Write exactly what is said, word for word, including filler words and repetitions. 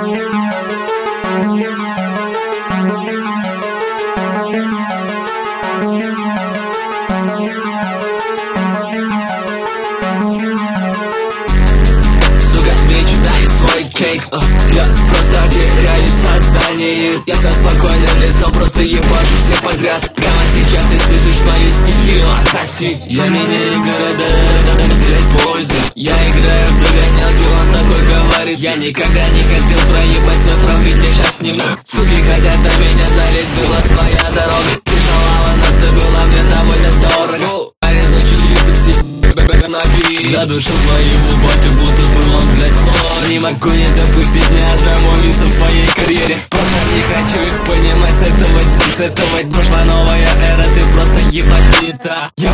Я просто теряюсь в сознании. Я со спокойным лицом просто ебашу всех подряд. Прямо сейчас ты слышишь мою стихию, отсоси. Я меняю города, блять, пользу. Я играю в догонялки, он такой говорит. Я никогда не хотел проебать свой прав, ведь я сейчас сниму. Суки хотят на меня залезть, была своя дорога. Ты шалава, но ты была мне довольно дорого. Порезал чуть-чуть напи. Задушил твоего батю, будто был он, блять, хлор. Не могу не допустить ни одного мисса в своей карьере. Просто не хочу их понимать, с этого, с этого прошла новая эра. Ты просто ебать не та. Я